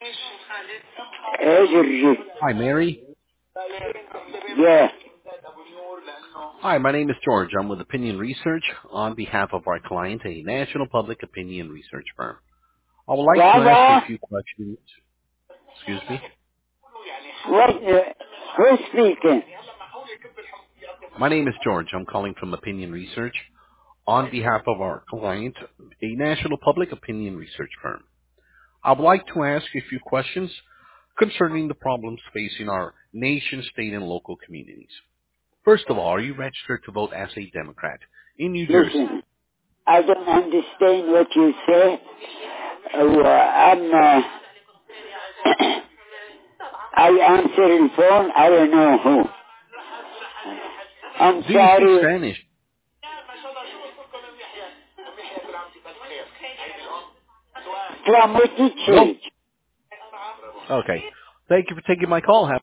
Edgy. Hi, Mary. Yeah. Hi, my name is George. I'm with Opinion Research on behalf of our client, a national public opinion research firm. I would like to ask you a Brother, few questions. Excuse me. what, who's speaking? My name is George. I'm calling from Opinion Research on behalf of our client, a national public opinion research firm. I would like to ask you a few questions concerning the problems facing our nation, state, and local communities. First of all, are you registered to vote as a Democrat in New Jersey? Listen, I don't understand what you say. I answer the phone, I don't know who. I'm Do you speak sorry. Spanish? From which Hello? church? Okay. Thank you for taking my call.